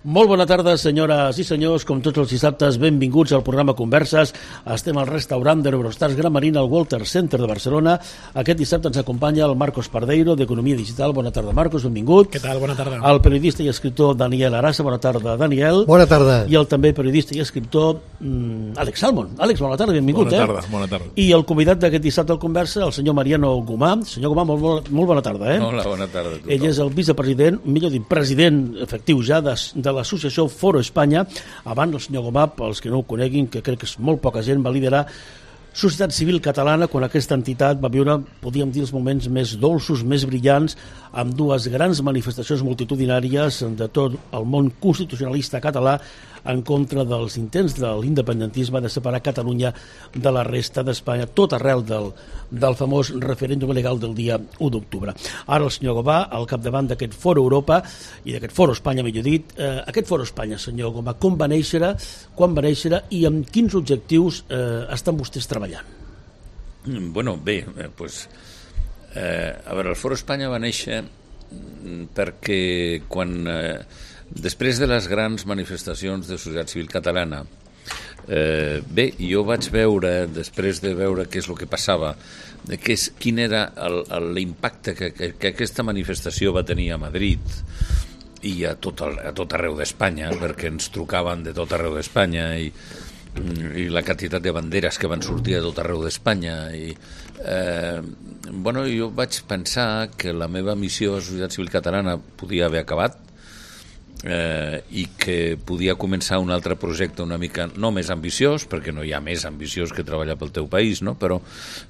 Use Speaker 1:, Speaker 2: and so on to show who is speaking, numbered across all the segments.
Speaker 1: Molt bona tarda, senyores i senyors. Com tots els dissabtes, benvinguts al programa Converses. Estem al restaurant d'Eurostars Gran Marina al Walter Center de Barcelona. Aquest dissabte ens acompanya el Marcos Pardeiro, d'Economia Digital. Bona tarda, Marcos, benvingut.
Speaker 2: Què tal? Bona tarda.
Speaker 1: El periodista i escriptor Daniel Arasa. Bona tarda, Daniel.
Speaker 3: Bona tarda.
Speaker 1: I el també periodista i escriptor Àlex Salmon. Àlex, bona tarda, benvingut.
Speaker 2: Bona tarda.
Speaker 1: I el convidat d'aquest dissabte al Conversa, el senyor Mariano Gomà. Senyor Gomà, molt bona tarda.
Speaker 4: Hola, bona tarda a tothom.
Speaker 1: Ell és el vicepresident, millor dit, president efectiu ja de l'associació Foro Espanya. Abans el senyor Gomà, pels que no ho coneguin, que crec que és molt poca gent, va liderar Societat Civil Catalana quan aquesta entitat va viure, podríem dir, els moments més dolços, més brillants, amb dues grans manifestacions multitudinàries de tot el món constitucionalista català en contra dels intents de l'independentisme de separar Catalunya de la resta d'Espanya, tot arrel del famós referèndum legal del dia 1 d'octubre. Ara el senyor Gomà, al capdavant d'aquest Foro Europa i d'aquest Foro Espanya, millor dit. Aquest Foro Espanya, senyor Gomà, com va néixer, quan va néixer i amb quins objectius estan vostès treballant?
Speaker 4: Bueno, bé, doncs, a veure, el Foro Espanya va néixer perquè quan... després de les grans manifestacions de societat civil catalana, bé, jo vaig veure, després de veure què és el que passava, quin era l'impacte que aquesta manifestació va tenir a Madrid i a tot arreu d'Espanya, perquè ens trucaven de tot arreu d'Espanya i la quantitat de banderes que van sortir a tot arreu d'Espanya bueno, jo vaig pensar que la meva missió a Societat Civil Catalana podia haver acabat i que podia començar un altre projecte una mica, no més ambiciós, perquè no hi ha més ambiciós que treballar pel teu país, no? però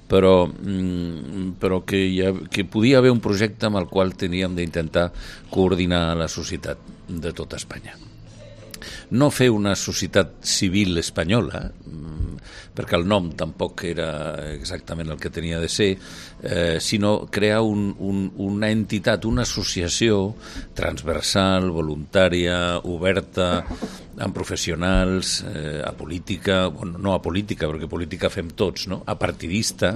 Speaker 4: que podia haver un projecte amb el qual teníem d'intentar coordinar la societat de tota Espanya. No fer una societat civil espanyola, perquè el nom tampoc era exactament el que tenia de ser, sinó crear una entitat, una associació transversal, voluntària, oberta, amb professionals, a política, bueno, no a política, perquè política fem tots, no? A partidista,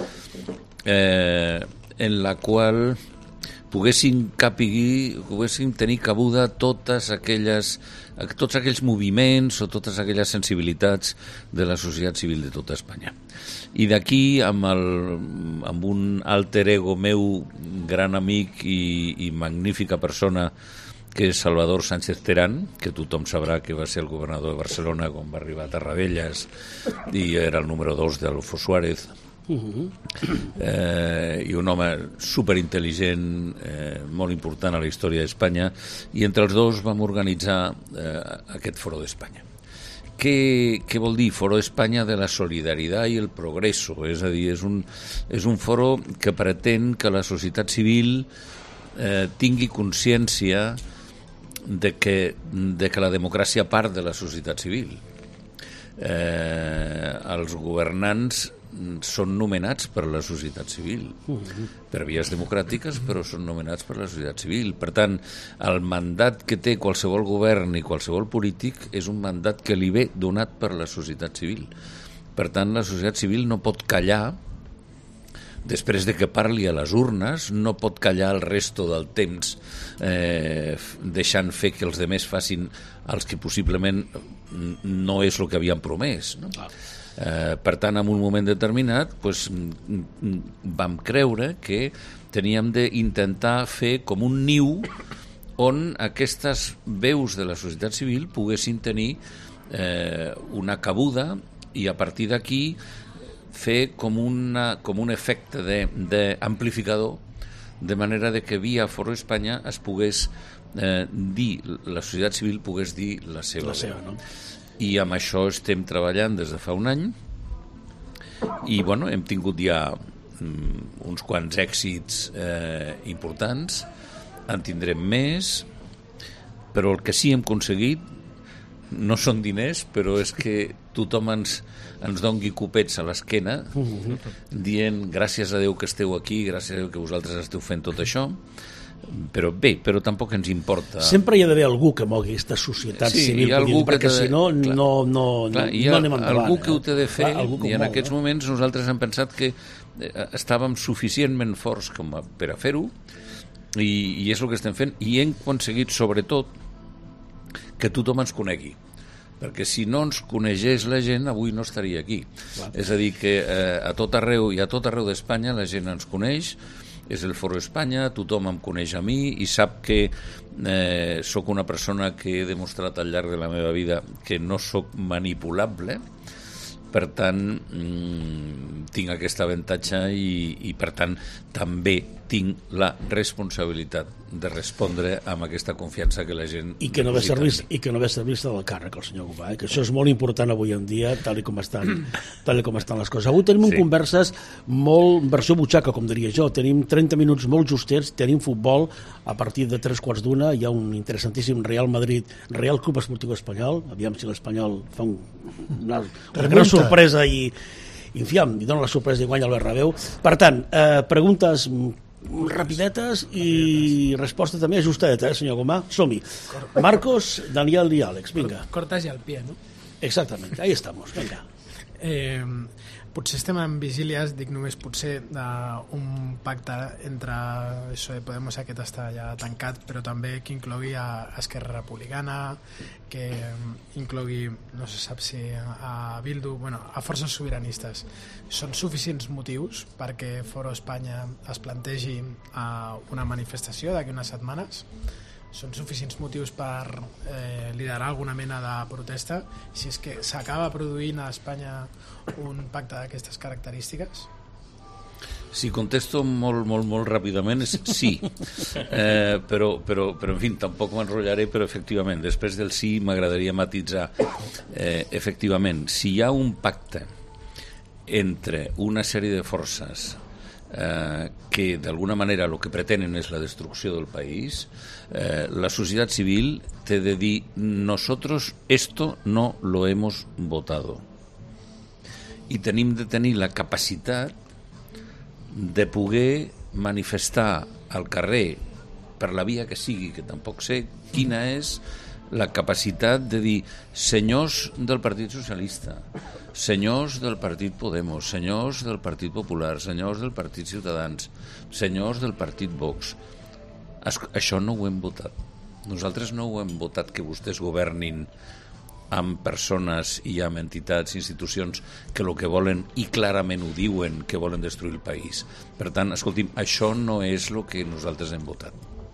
Speaker 4: en la qual poguessin tenir cabuda tots aquells moviments o totes aquelles sensibilitats de la societat civil de tota Espanya. I d'aquí, amb un alter ego meu, gran amic i magnífica persona, que és Salvador Sánchez Terán, que tothom sabrà que va ser el governador de Barcelona quan va arribar a Tarradellas i era el número 2 d'Adolfo Suárez, i un home superintel·ligent, molt important a la història d'Espanya, i entre els dos vam organitzar aquest Foro d'Espanya. Què vol dir? Foro Espanya de la solidaritat i el progreso, és a dir, és un foro que pretén que la societat civil tingui consciència de que la democràcia part de la societat civil. Els governants són nomenats per la societat civil, per vies democràtiques, però són nomenats per la societat civil. Per tant, el mandat que té qualsevol govern i qualsevol polític és un mandat que li ve donat per la societat civil. Per tant, la societat civil no pot callar després de que parli a les urnes, no pot callar el resto del temps deixant fer que els demés facin els que possiblement no és el que havien promès, no? Per tant, en un moment determinat vam creure que teníem d'intentar fer com un niu on aquestes veus de la societat civil poguessin tenir una cabuda i a partir d'aquí fer com un efecte d'amplificador, de manera que via Foro Espanya es pogués dir, la societat civil pogués dir la seva veu.
Speaker 1: No?
Speaker 4: I amb això estem treballant des de fa un any i bueno, hem tingut ja uns quants èxits importants, en tindrem més, però el que sí hem aconseguit no són diners, però és que tothom ens doni copets a l'esquena dient gràcies a Déu que esteu aquí, gràcies a Déu que vosaltres esteu fent tot això. Però bé, però tampoc ens importa.
Speaker 1: Sempre hi ha d'haver algú que mogui aquesta societat civil, perquè si no no anem endavant.
Speaker 4: Algú que ho té de fer, i en aquests moments nosaltres hem pensat que estàvem suficientment forts com per a fer-ho, i és el que estem fent, i hem aconseguit sobretot que tothom ens conegui, perquè si no ens conegés la gent avui no estaria aquí. És a dir, que a tot arreu i a tot arreu d'Espanya la gent ens coneix, és el Foro Espanya, tothom em coneix a mi i sap que sóc una persona que he demostrat al llarg de la meva vida que no sóc manipulable. Per tant, tinc aquest avantatge i per tant també tinc la responsabilitat de respondre amb aquesta confiança que la gent
Speaker 1: i que no ve servir-se del càrrec el senyor Gomà, que això és molt important avui en dia tal com estan les coses. Avui tenim converses molt versió butxaca, com diria jo, tenim 30 minuts molt justets, tenim futbol, a partir de 3:15 hi ha un interessantíssim Real Madrid, Real Club Esportiu Espanyol, aviam si l'Espanyol fa una gran sorpresa i dona la sorpresa i guanya el Bernabéu. Per tant, preguntes rapidetes i resposta també ajustadeta, senyor Gomà? Som-hi. Marcos, Daniel i Àlex, vinga.
Speaker 2: Cortas i al pie, no?
Speaker 1: Exactament, ahí estamos, vinga.
Speaker 2: Potser estem en vigílies, dic només potser, d'un pacte entre PSOE i Podemos, aquest està ja tancat, però també que inclogui a Esquerra Republicana, que inclogui, no se sap si a Bildu, a forces sobiranistes. Són suficients motius perquè Foro Espanya es plantegi una manifestació d'aquí unes setmanes? Són suficients motius per liderar alguna mena de protesta si és que s'acaba produint a Espanya un pacte d'aquestes característiques?
Speaker 4: Si contesto molt ràpidament és sí, però en fi, tampoc m'enrotllaré, però efectivament, després del sí m'agradaria matisar. Efectivament, si hi ha un pacte entre una sèrie de forces que d'alguna manera el que pretenen és la destrucció del país, la societat civil té de dir nosotros esto no lo hemos votado i tenim de tenir la capacitat de poder manifestar al carrer per la via que sigui, que tampoc sé quina és la capacitat de dir senyors del Partit Socialista, senyors del Partit Podemos, senyors del Partit Popular, senyors del Partit Ciutadans, senyors del Partit Vox, això no ho hem votat. Nosaltres no ho hem votat que vostès governin amb persones i amb entitats, institucions que el que volen, i clarament ho diuen, que volen destruir el país. Per tant, escolti'm, això no és el que nosaltres hem votat.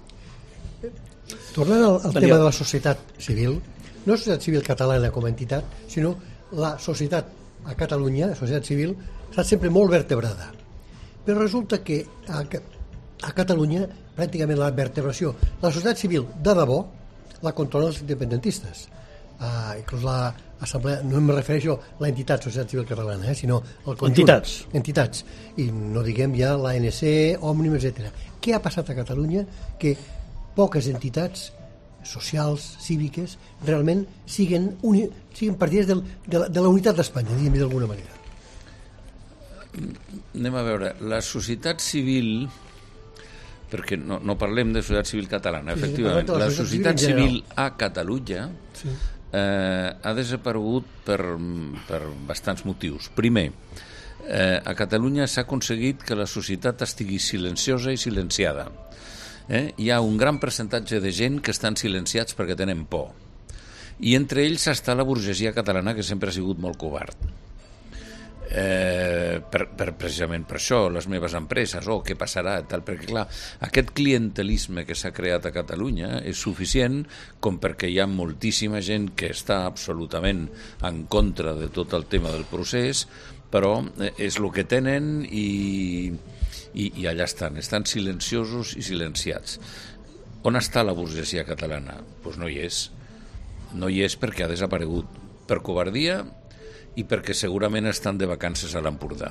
Speaker 3: Tornant al tema de la societat civil, no la societat civil catalana com a entitat, sinó la societat a Catalunya, la societat civil, ha estat sempre molt vertebrada. Però resulta que a Catalunya, pràcticament la vertebració, la societat civil de debò, la controlen els independentistes. Inclús l'assemblea, no em refereixo a l'entitat Societat Civil Catalana, sinó al conjunt. Entitats. I no diguem ja l'ANC, Òmnium, etc. Què ha passat a Catalunya que poques entitats socials, cíviques, realment siguin partides de la unitat d'Espanya, diguem-hi d'alguna manera?
Speaker 4: Anem a veure, la societat civil, perquè no parlem de societat civil catalana, efectivament, la societat civil a Catalunya ha desaparegut per bastants motius. Primer, a Catalunya s'ha aconseguit que la societat estigui silenciosa i silenciada. Hi ha un gran percentatge de gent que estan silenciats perquè tenen por. I entre ells està la burgesia catalana, que sempre ha sigut molt covard. Precisament per això, les meves empreses, què passarà, tal, perquè clar, aquest clientelisme que s'ha creat a Catalunya és suficient com perquè hi ha moltíssima gent que està absolutament en contra de tot el tema del procés, però és el que tenen i allà estan silenciosos i silenciats. On està la burgesia catalana? Doncs no hi és. No hi és perquè ha desaparegut per covardia i perquè segurament estan de vacances a l'Empordà.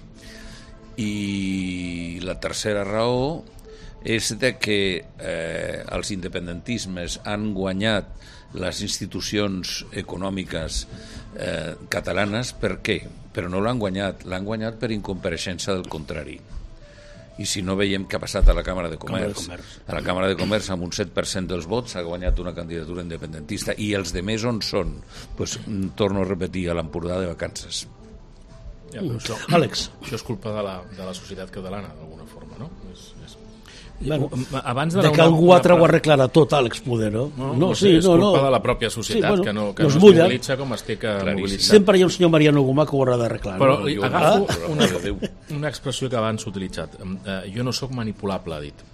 Speaker 4: I la tercera raó és de que els independentismes han guanyat les institucions econòmiques catalanes. Per què? Però no l'han guanyat per incompareixença del contrari. I si no veiem què ha passat a la Càmera de Comerç. A la Càmera de Comerç, amb un 7% dels vots, s'ha guanyat una candidatura independentista. I els de més on són? Pues, torno a repetir, a l'Empordà de vacances.
Speaker 5: Ja, però
Speaker 1: Àlex.
Speaker 5: Això és culpa de la societat catalana, d'alguna forma, no?
Speaker 1: Bueno,
Speaker 5: abans
Speaker 1: de que algú altre ho arreglarà tot, Àlex Poder, no?
Speaker 5: És culpa de la pròpia societat, que no es mobilitza com es té que mobilitzar.
Speaker 1: Sempre hi ha un senyor Mariano Gomà que ho haurà d'arreglar.
Speaker 5: Però agafo una expressió que abans s'ha utilitzat. Jo no sóc manipulable, ha dit.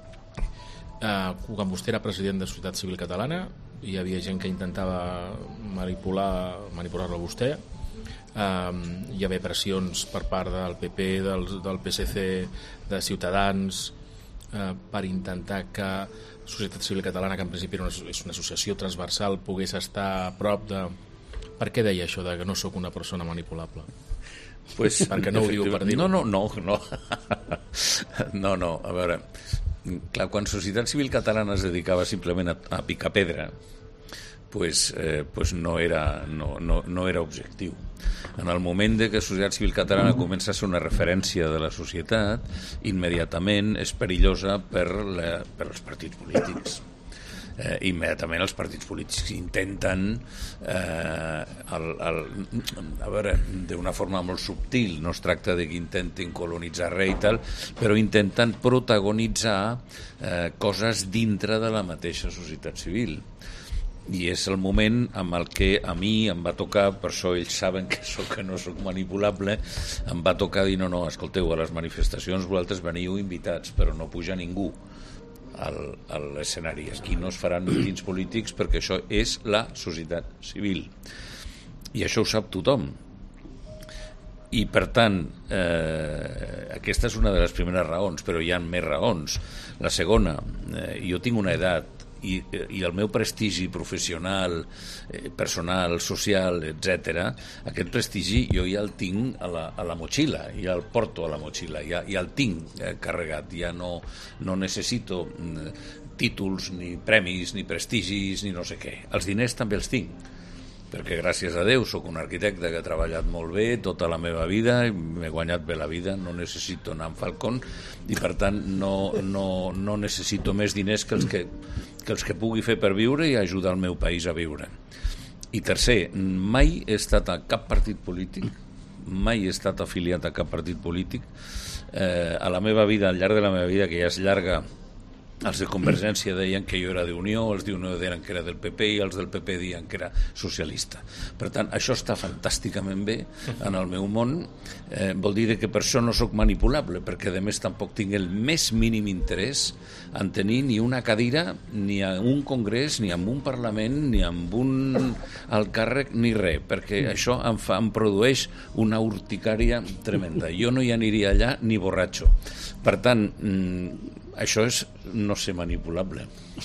Speaker 5: Quan vostè era president de Societat Civil Catalana, hi havia gent que intentava manipular-lo a vostè. Hi havia pressions per part del PP, del PSC, de Ciutadans, per intentar que Societat Civil Catalana, que en principi és una associació transversal, pogués estar a prop de... Per què deia això de que no sóc una persona manipulable?
Speaker 4: Pues,
Speaker 5: perquè no ho diu per dir-ho.
Speaker 4: No, a veure, clar, quan Societat Civil Catalana es dedicava simplement a picar pedra, pues no era objectiu. En el moment de que Societat Civil Catalana comença a ser una referència de la societat, immediatament és perillosa per als partits polítics. Immediatament els partits polítics intenten a veure, d'una forma molt subtil, no es tracta de que intentin colonitzar res i tal, però intenten protagonitzar coses dintre de la mateixa societat civil. I és el moment amb el que a mi em va tocar, per això ells saben que no soc manipulable, em va tocar dir no, escolteu, a les manifestacions vosaltres veniu invitats, però no puja ningú a l'escenari. Aquí no es faran mítings polítics perquè això és la societat civil. I això ho sap tothom. I per tant, aquesta és una de les primeres raons, però hi ha més raons. La segona, jo tinc una edat i el meu prestigi professional, personal, social, etc., aquest prestigi jo ja el tinc a la motxilla, ja el porto a la motxilla, ja el tinc carregat, ja no necessito títols, ni premis, ni prestigis, ni no sé què. Els diners també els tinc, perquè gràcies a Déu sóc un arquitecte que ha treballat molt bé tota la meva vida, m'he guanyat bé la vida, no necessito anar amb Falcon i per tant no necessito més diners que els que pugui fer per viure i ajudar el meu país a viure. I tercer, mai he estat a cap partit polític, mai he estat afiliat a cap partit polític. A la meva vida, al llarg de la meva vida, que ja és llarga, els de Convergència deien que jo era d'Unió, els d'Unió deien que era del PP i els del PP deien que era socialista. Per tant, això està fantàsticament bé en el meu món. Vol dir que per això no sóc manipulable, perquè a més tampoc tinc el més mínim interès en tenir ni una cadira ni en un congrés, ni en un Parlament, ni en un alt càrrec, ni res, perquè això em produeix una urticària tremenda. Jo no hi aniria allà ni borratxo. Per tant, això és no ser manipulable.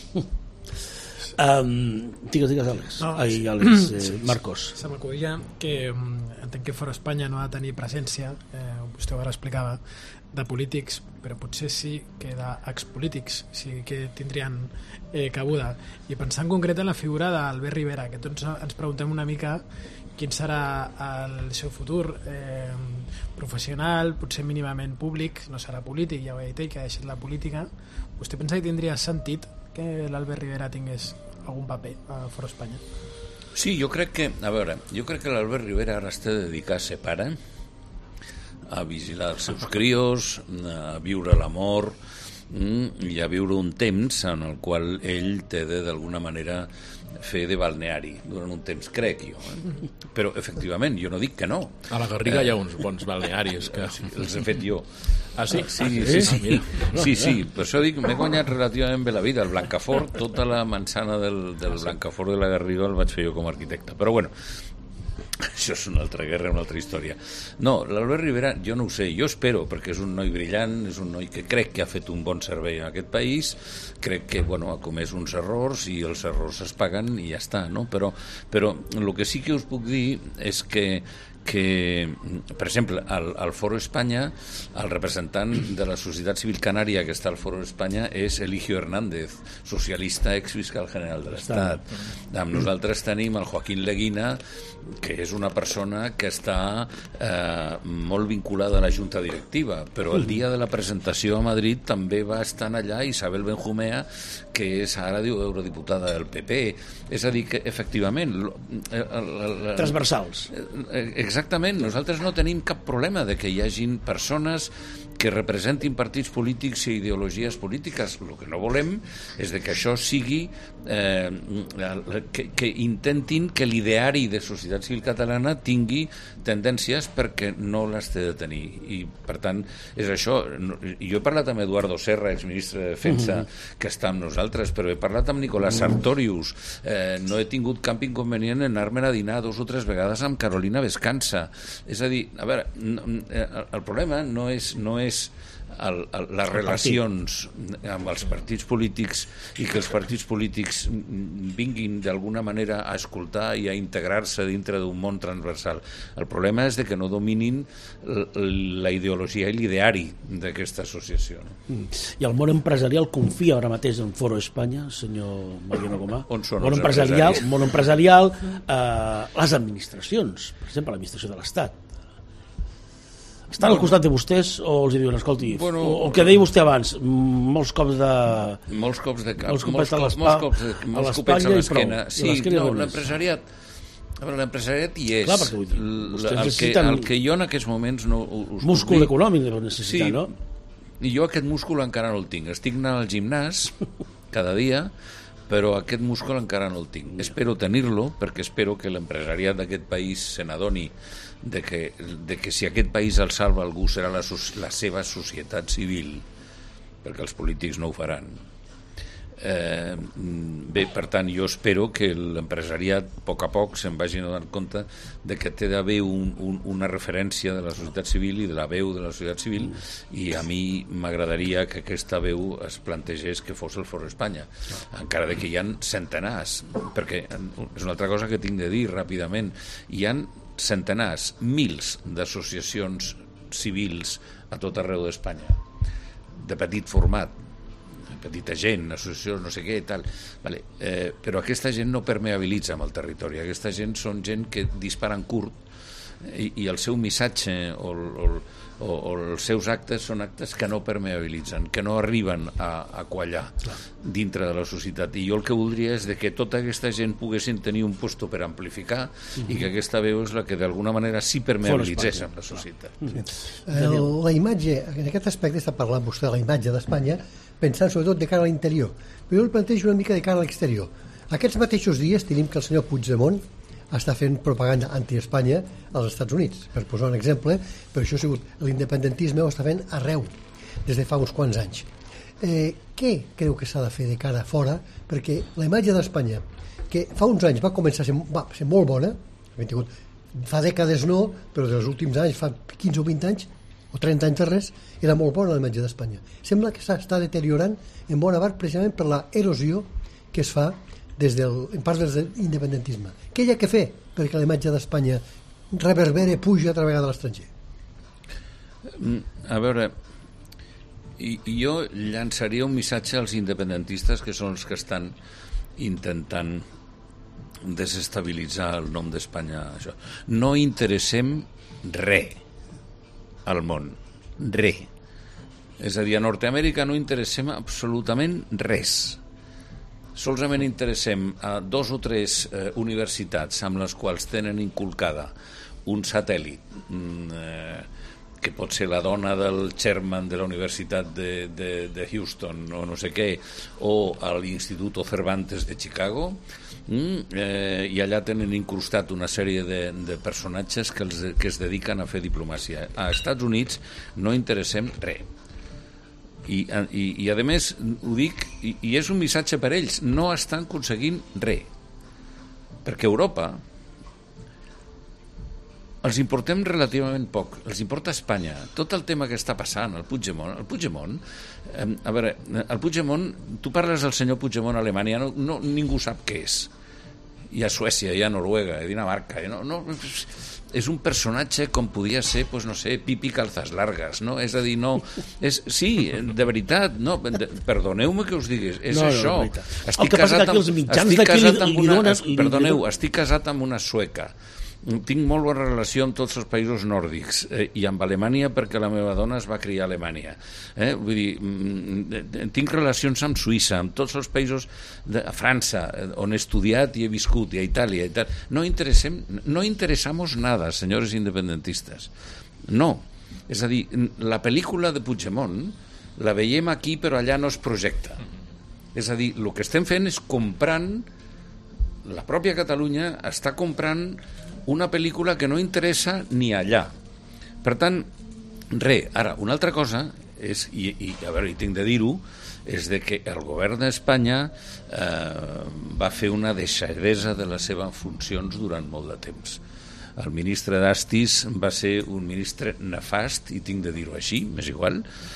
Speaker 1: Digues, Àlex. Àlex, Marcos.
Speaker 2: Se m'acudia que entenc que fora Espanya no ha de tenir presència, vostè ara explicava, de polítics, però potser sí que d'expolítics sí que tindrien cabuda. I pensant en concret en la figura d'Albert Rivera, que tots ens preguntem una mica quin serà el seu futur professional, potser mínimament públic, no serà polític, ja ho he dit ell, que ha deixat la política. Vostè pensa que tindria sentit que l'Albert Rivera tingués algun paper fora Espanya?
Speaker 4: Sí, jo crec que l'Albert Rivera ara està dedicat a ser pare, a vigilar els seus crios, a viure l'amor i a viure un temps en el qual ell té d'alguna manera fer de balneari durant un temps, crec jo. Però, efectivament, jo no dic que no.
Speaker 5: A la Garriga hi ha uns bons balnearis que...
Speaker 4: Els he fet jo.
Speaker 5: Ah, sí?
Speaker 4: Sí. Per això dic, m'he guanyat relativament bé la vida. El Blancafort, tota la manzana del Blancafort de la Garriga el vaig fer jo com a arquitecte. Però, bueno, això és una altra guerra, una altra història. No, l'Albert Rivera, jo no ho sé, jo espero, perquè és un noi brillant, és un noi que crec que ha fet un bon servei en aquest país, crec que ha comès uns errors i els errors es paguen i ja està, no? Però el que sí que us puc dir és que per exemple, al Foro Espanya, el representant de la Societat Civil Canària que està al Foro Espanya és Eligio Hernández, socialista, exfiscal general de l'Estat. Amb nosaltres tenim el Joaquín Leguina, que és una persona que està molt vinculada a la Junta Directiva, però el dia de la presentació a Madrid també va estar allà Isabel Benjumea, que és ara eurodiputada del PP. És a dir, que efectivament...
Speaker 1: transversals.
Speaker 4: Exactament, nosaltres no tenim cap problema de que hi hagin persones que representin partits polítics i ideologies polítiques. El que no volem és de que això sigui que intentin que l'ideari de societat civil catalana tingui tendències perquè no les té de tenir, i per tant és això. Jo he parlat amb Eduardo Serra, exministre de Defensa, que està amb nosaltres, però he parlat amb Nicolás Sartorius, no he tingut cap inconvenient en anar-me'n a dinar 2 o 3 vegades amb Carolina Vescanza. És a dir, a veure, el problema no és les relacions amb els partits polítics i que els partits polítics vinguin d'alguna manera a escoltar i a integrar-se dintre d'un món transversal. El problema és de que no dominin la ideologia i l'ideari d'aquesta associació.
Speaker 1: I el món empresarial confia ara mateix en Foro Espanya, senyor Mariano Gomà?
Speaker 4: On són
Speaker 1: món empresarial, les administracions, per exemple l'administració de l'Estat, estan al costat de vostès o els diuen, escolti, el que deia vostè abans, molts cops de cap, molts copets a l'esquena. Sí, no, l'empresariat hi és. Clar, el que jo en aquests moments no us múscul econòmic de necessitar, no?
Speaker 4: I jo aquest múscul encara no el tinc. Estic anant al gimnàs cada dia, però aquest múscul encara no el tinc. Espero tenir-lo, perquè espero que l'empresariat d'aquest país se n'adoni de que si aquest país el salva algú serà la seva societat civil, perquè els polítics no ho faran. Bé, per tant, jo espero que l'empresariat a poc se'n vagi donant compte de que té d'haver una referència de la societat civil i de la veu de la societat civil, i a mi m'agradaria que aquesta veu es plantegés que fos el Foro Espanya, encara que hi ha centenars, perquè és una altra cosa que tinc de dir ràpidament, hi ha centenars, mils d'associacions civils a tot arreu d'Espanya, de petit format, petita gent, associacions, no sé què, tal. Vale. Però aquesta gent no permeabilitza amb el territori. Aquesta gent són gent que disparen curt i el seu missatge o els seus actes són actes que no permeabilitzen, que no arriben a quallar dintre de la societat. I jo el que voldria és de que tota aquesta gent poguessin tenir un puesto per amplificar i que aquesta veu és la que d'alguna manera sí permeabilitzés amb la societat.
Speaker 3: La imatge, en aquest aspecte està parlant vostè de la imatge d'Espanya, pensant sobretot de cara a l'interior, però jo el plantejo una mica de cara a l'exterior. Aquests mateixos dies tenim que el senyor Puigdemont està fent propaganda anti-Espanya als Estats Units, per posar un exemple, però això ha sigut l'independentisme, ho està fent arreu des de fa uns quants anys. Què creu que s'ha de fer de cara a fora? Perquè la imatge d'Espanya, que fa uns anys va començar a ser molt bona, fa dècades no, però dels últims anys, fa 15 o 20 anys, o 30 anys darrers, era molt bona la imatge d'Espanya. Sembla que s'està deteriorant en bona part precisament per la erosió que es fa en part des de l'independentisme. Què hi ha que fer perquè la imatge d'Espanya reverbere, puja altra vegada a l'estranger?
Speaker 4: A veure, jo llançaria un missatge als independentistes, que són els que estan intentant desestabilitzar el nom d'Espanya. No interessem res al món, res. És a dir, a Nord-Amèrica no interessem absolutament res. Solament interessem a 2 o 3 universitats amb les quals tenen inculcada un satèl·lit, que pot ser la dona del chairman de la Universitat de Houston o no sé què, o a l'Instituto Cervantes de Chicago, i allà tenen incrustat una sèrie de personatges que es dediquen a fer diplomàcia. A Estats Units no interessem res. I a més ho dic, i és un missatge per ells, no estan aconseguint res, perquè Europa els importem relativament poc, els importa Espanya. Tot el tema que està passant, el Puigdemont, a veure, el Puigdemont, tu parles del senyor Puigdemont a Alemanya, ningú sap què és. Hi ha Suècia, hi ha Noruega, hi ha Dinamarca, és un personatge com podia ser, doncs no sé, Pipi Calzas Largas, no? És a dir, no... Sí, de veritat, no, perdoneu-me que us digués, és això.
Speaker 1: El que passa que aquí els mitjans d'aquí li donen...
Speaker 4: Perdoneu, estic casat amb una sueca, tinc molt bona relació amb tots els països nòrdics i amb Alemanya perquè la meva dona es va criar a Alemanya. Vull dir, tinc relacions amb Suïssa, amb tots els països de França, on he estudiat i he viscut, i a Itàlia. No interessamos nada, senyores independentistes. No. És a dir, la pel·lícula de Puigdemont la veiem aquí però allà no es projecta. És a dir, el que estem fent és comprant, la pròpia Catalunya està comprant una pel·lícula que no interessa ni allà. Per tant, ara, una altra cosa és, i a veure, tinc de dir-ho, és de que el govern d'Espanya va fer una deixadesa de les seves funcions durant molt de temps. El ministre d'Astis va ser un ministre nefast, i tinc de dir-ho així, m'és igual.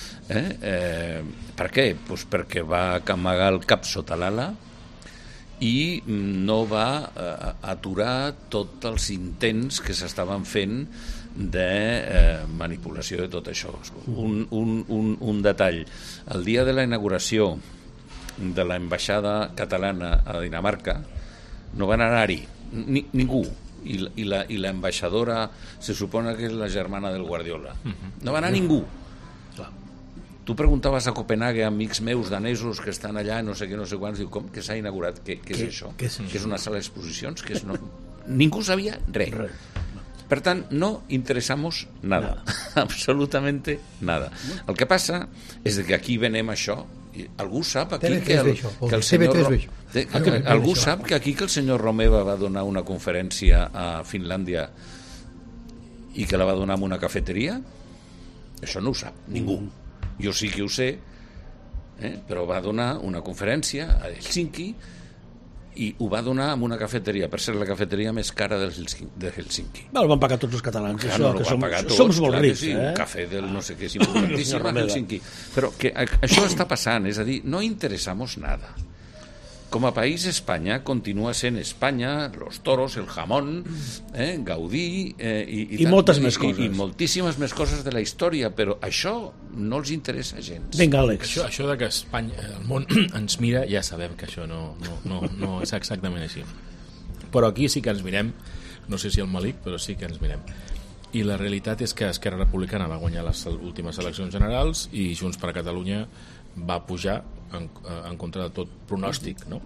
Speaker 4: Per què? Pues perquè va amagar el cap sota l'ala i no va aturar tots els intents que s'estaven fent de manipulació de tot això. Un detall. El dia de la inauguració de l'ambaixada catalana a Dinamarca no van anar-hi ningú, i l'ambaixadora se supone que és la germana del Guardiola. No va anar ningú. Tu preguntaves a Copenhague a amics meus danesos que estan allà, no sé què, no sé quants, diu, com que s'ha inaugurat? Què és això? Que és una sala d'exposicions? Ningú sabia res. Per tant, no interessamos nada. Absolutamente nada. El que passa és que aquí venem això. Algú sap aquí que el senyor... Algú sap que aquí que el senyor Romeva va donar una conferència a Finlàndia i que la va donar en una cafeteria? Això no ho sap ningú. Jo sí que ho sé, però va donar una conferència a Helsinki i ho va donar en una cafeteria, per ser la cafeteria més cara de Helsinki.
Speaker 1: El van pagar tots els catalans,
Speaker 4: clar,
Speaker 1: això,
Speaker 4: no,
Speaker 1: que som molt rics.
Speaker 4: Sí, un cafè del no sé què, és importantíssim a Helsinki. Però que això està passant, és a dir, no interessamos nada. Com a país, Espanya continua sent Espanya, los toros, el jamón, Gaudí
Speaker 1: i moltes més coses.
Speaker 4: I moltíssimes més coses de la història, però això no els interessa gens.
Speaker 1: Vinga, Àlex.
Speaker 5: Això de que Espanya, el món ens mira, ja sabem que això no és exactament així. Però aquí sí que ens mirem, no sé si el Malik, però sí que ens mirem. I la realitat és que Esquerra Republicana va guanyar les últimes eleccions generals i Junts per Catalunya va pujar en contra de tot pronòstic, no?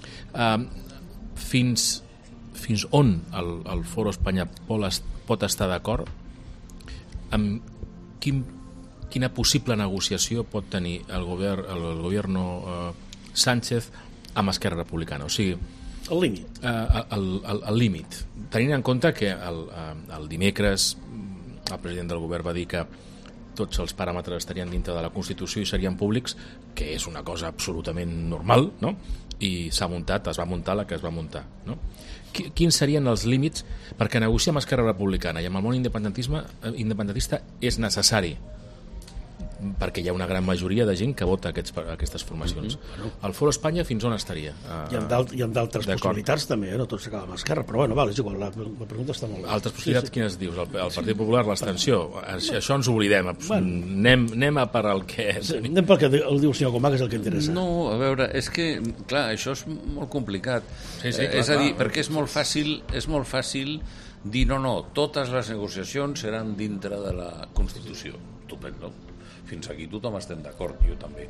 Speaker 5: Fins on el Foro Espanya pot estar d'acord amb quina possible negociació pot tenir el govern Sánchez amb Esquerra Republicana? O sigui,
Speaker 1: el límit.
Speaker 5: El límit. Tenint en compte que el dimecres el president del govern va dir que tots els paràmetres estarien dintre de la Constitució i serien públics, que és una cosa absolutament normal, no? I es va muntar la que es va muntar, no? Quins serien els límits perquè negociar amb Esquerra Republicana i amb el món independentista és necessari, perquè hi ha una gran majoria de gent que vota aquestes formacions. El Foro Espanya fins on estaria?
Speaker 1: Hi ha d'altres possibilitats també, no tot s'acaba amb Esquerra, però bueno, és igual, la pregunta està molt bé.
Speaker 5: Altres possibilitats, quines dius? El Partit Popular, l'abstenció, això ens oblidem, anem a per al que és.
Speaker 1: Anem pel que el diu el senyor Comà, que és el que interessa.
Speaker 4: No, a veure, és que clar, això és molt complicat.
Speaker 5: Sí,
Speaker 4: és a dir, perquè és molt fàcil dir no, totes les negociacions seran dintre de la Constitució. Estupendo. Fins aquí tothom estem d'acord, jo també.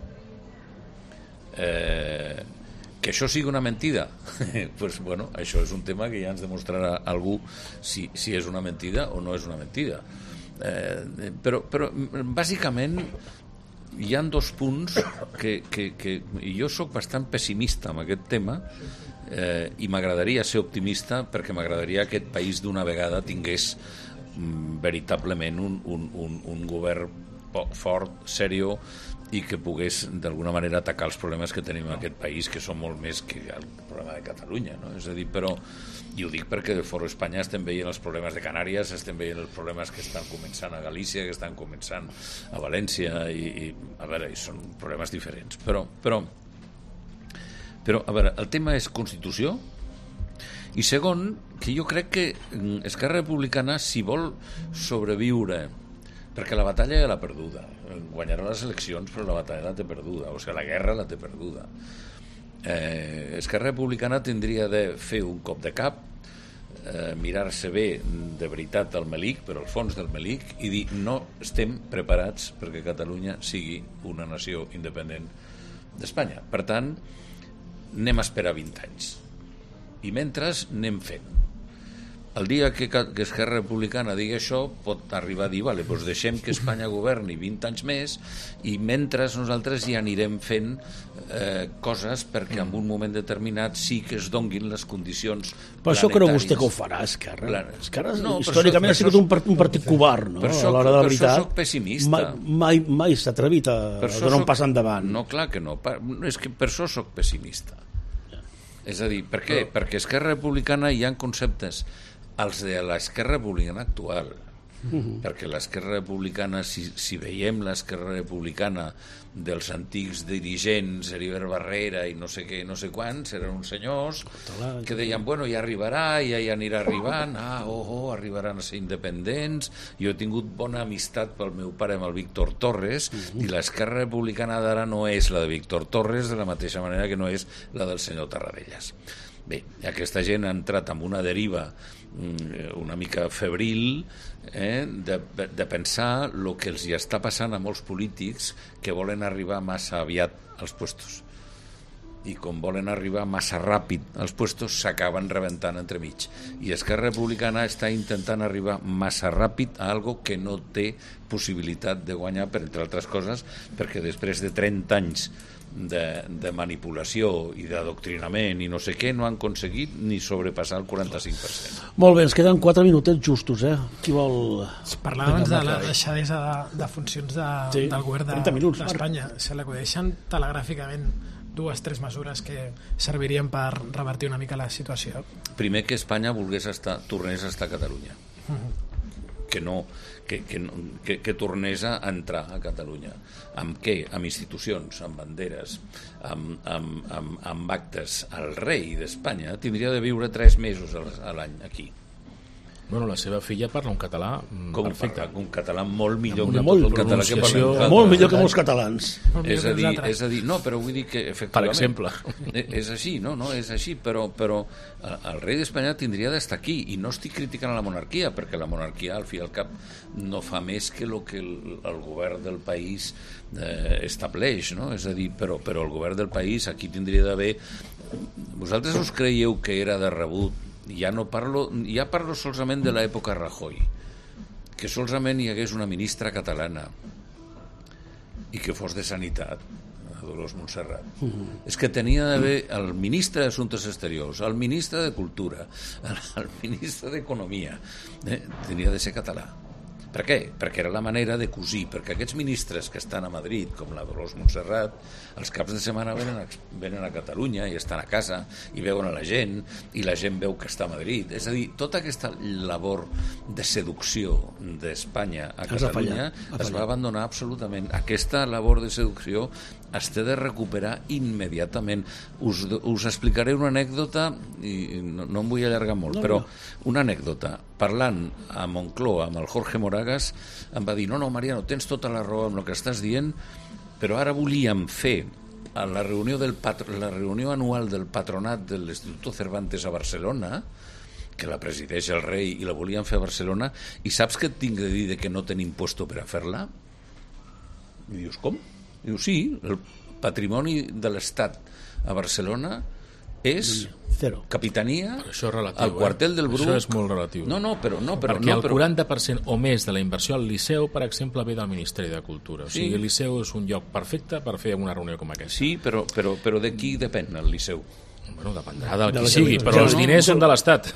Speaker 4: Que això sigui una mentida, pues, bueno, això és un tema que ja ens demostrarà algú si és una mentida o no és una mentida. Però bàsicament hi ha dos punts que jo sóc bastant pessimista amb aquest tema i m'agradaria ser optimista perquè m'agradaria que aquest país d'una vegada tingués veritablement un govern fort, serio, i que pogués d'alguna manera atacar els problemes que tenim en aquest país, que són molt més que el problema de Catalunya, no? És a dir, però, i ho dic perquè del Foro Espanya estem veient els problemes de Canàries, estem veient els problemes que estan començant a Galícia, que estan començant a València, i a veure, són problemes diferents, però a veure, el tema és Constitució, i segon, que jo crec que Esquerra Republicana, si vol sobreviure, perquè la batalla ja l'ha perduda, guanyarà les eleccions però la batalla la té perduda, o sigui, la guerra la té perduda. Esquerra Republicana tindria de fer un cop de cap, mirar-se bé de veritat el Melic, per al fons del Melic, i dir no estem preparats perquè Catalunya sigui una nació independent d'Espanya. Per tant, anem a esperar 20 anys. I mentre anem fent. El dia que Esquerra Republicana digui això, pot arribar a dir, vale, doncs deixem que Espanya governi 20 anys més i mentre nosaltres ja anirem fent coses perquè en un moment determinat sí que es donguin les condicions planetàries.
Speaker 1: Per això creu vostè que ho farà, Esquerra? Esquerra històricament ha sigut un partit covard, no?
Speaker 4: Per això soc pessimista.
Speaker 1: Mai s'ha atrevit a donar un pas endavant.
Speaker 4: No, clar que no. És que per això soc pessimista. És a dir, per què? Perquè Esquerra Republicana hi ha conceptes, els de l'esquerra republicana actual, perquè l'esquerra republicana, si veiem l'esquerra republicana dels antics dirigents, Heribert Barrera i no sé què, no sé quants, eren uns senyors que deien, bueno, ja arribarà, ja anirà arribant, arribaran a ser independents. Jo he tingut bona amistat pel meu pare amb el Víctor Torres, i l'esquerra republicana d'ara no és la de Víctor Torres, de la mateixa manera que no és la del senyor Tarradellas. Bé, aquesta gent ha entrat en una deriva una mica febril de pensar el que els hi està passant a molts polítics que volen arribar massa aviat als puestos, i com volen arribar massa ràpid als puestos s'acaben rebentant entremig, i Esquerra Republicana està intentant arribar massa ràpid a algo que no té possibilitat de guanyar, per entre altres coses perquè després de 30 anys de manipulació i d'adoctrinament i no sé què, no han aconseguit ni sobrepassar el 45%.
Speaker 1: Molt bé, ens queden 4 minutets justos, Qui vol...
Speaker 2: Parlàvem abans de la deixadesa de funcions del govern d'Espanya. Se l'acudeixen telegràficament 2 o 3 mesures que servirien per revertir una mica la situació.
Speaker 4: Primer, que Espanya tornés a estar a Catalunya. Que tornés a entrar a Catalunya. Amb què? Amb institucions, amb banderes, amb actes. El rei d'Espanya tindria de viure 3 mesos a l'any aquí.
Speaker 5: Bueno, la seva filla parla un català perfecte.
Speaker 4: Un català molt millor que tot el català que parlem.
Speaker 1: Molt millor que molts catalans.
Speaker 4: És a dir, no, però vull dir que efectivament...
Speaker 5: Per exemple.
Speaker 4: És així, no, és així, però el rei d'Espanya tindria d'estar aquí, i no estic criticant a la monarquia, perquè la monarquia, al fi i al cap, no fa més que el que el govern del país estableix, no? És a dir, però el govern del país aquí tindria d'haver... Vosaltres us creieu que era de rebut? Ja parlo solament de l'època Rajoy, que solament hi hagués una ministra catalana i que fos de Sanitat, Dolors Montserrat. És que tenia d'haver el ministre d'Assumptes Exteriors, el ministre de Cultura, el ministre d'Economia, tenia de ser català. Per què? Perquè era la manera de cosir, perquè aquests ministres que estan a Madrid, com la Dolors Montserrat, els caps de setmana venen a Catalunya i estan a casa i veuen a la gent, i la gent veu que està a Madrid. És a dir, tota aquesta labor de seducció d'Espanya a Catalunya es va abandonar absolutament. Aquesta labor de seducció es té de recuperar immediatament. Us explicaré una anècdota, i no em vull allargar molt, però una anècdota. Parlant a Moncloa amb el Jorge Moragas, em va dir, no, Mariano, tens tota la raó amb el que estàs dient, però ara volíem fer la reunió anual del patronat de l'Instituto Cervantes a Barcelona, que la presideix el rei, i la volíem fer a Barcelona, i saps què et tinc de dir que no tenim puesto per a fer-la? I dius, com? Diu, sí, el patrimoni de l'Estat a Barcelona és capitania,
Speaker 5: això és relatiu,
Speaker 4: al quartel del Bruc.
Speaker 5: Això és molt relatiu.
Speaker 4: Perquè
Speaker 5: el 40% o més de la inversió al Liceu, per exemple, ve del Ministeri de Cultura. O sigui, el Liceu és un lloc perfecte per fer una reunió com aquesta.
Speaker 4: Sí, però de qui depèn el Liceu?
Speaker 5: Bueno, dependrà del qui sigui, però els diners són de l'Estat.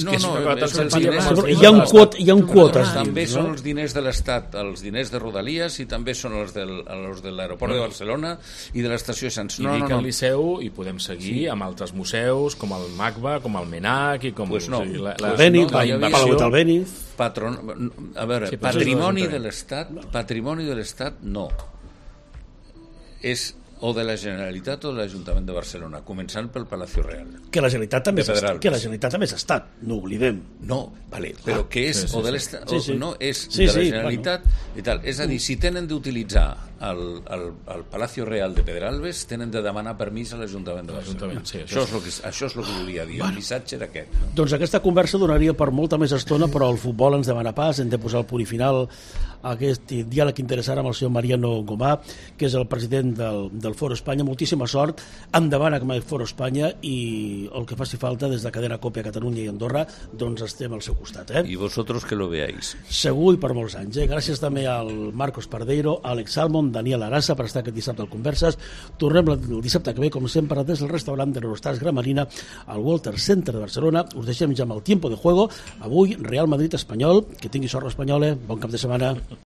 Speaker 1: Hi ha quotes.
Speaker 4: També són els diners de l'Estat, els diners de Rodalies, i també són els de l'aeroport de Barcelona i de l'estació de Sants.
Speaker 5: I dic al Liceu, i podem seguir amb altres museus, com el MACBA, com el MENAC, i com...
Speaker 1: el Bènic, Palau del Bènic...
Speaker 4: A veure, patrimoni de l'Estat no. És o de la Generalitat o de l'Ajuntament de Barcelona, començant pel Palacio Real.
Speaker 1: Que la Generalitat també
Speaker 4: De Pedralbes.
Speaker 1: que la Generalitat també s'ha estat, no ho oblidem.
Speaker 4: No, vale, però que és o de l'Estat o no és
Speaker 1: Sí,
Speaker 4: de la
Speaker 1: sí,
Speaker 4: Generalitat i tal. És a dir, si tenen d'utilitzar el Palacio Real de Pedralbes, tenen de demanar permís a l'Ajuntament de Barcelona.
Speaker 5: Sí,
Speaker 4: Això és el que volia dir. El missatge era aquest. No?
Speaker 1: Doncs aquesta conversa donaria per molta més estona, però el futbol ens demana pas, hem de posar el punt i final a aquest diàleg interessant amb el senyor Mariano Gomà, que és el president del Foro Espanya. Moltíssima sort, endavant amb el Foro Espanya, i el que faci falta des de Cadena Cope a Catalunya i Andorra, doncs estem al seu costat.
Speaker 4: Y vosotros que lo veáis.
Speaker 1: Segur i per molts anys. Gràcies també al Marcos Pardeiro, a Àlex Salmon, Daniel Arassa per estar aquest dissabte al Converses. Tornem el dissabte que ve, com sempre, des del restaurant de l'Eurostars Gran Marina al Walter Center de Barcelona. Us deixem ja amb el Tiempo de Juego. Avui, Real Madrid Espanyol. Que tingui sort l'Espanyol, bon cap de setmana.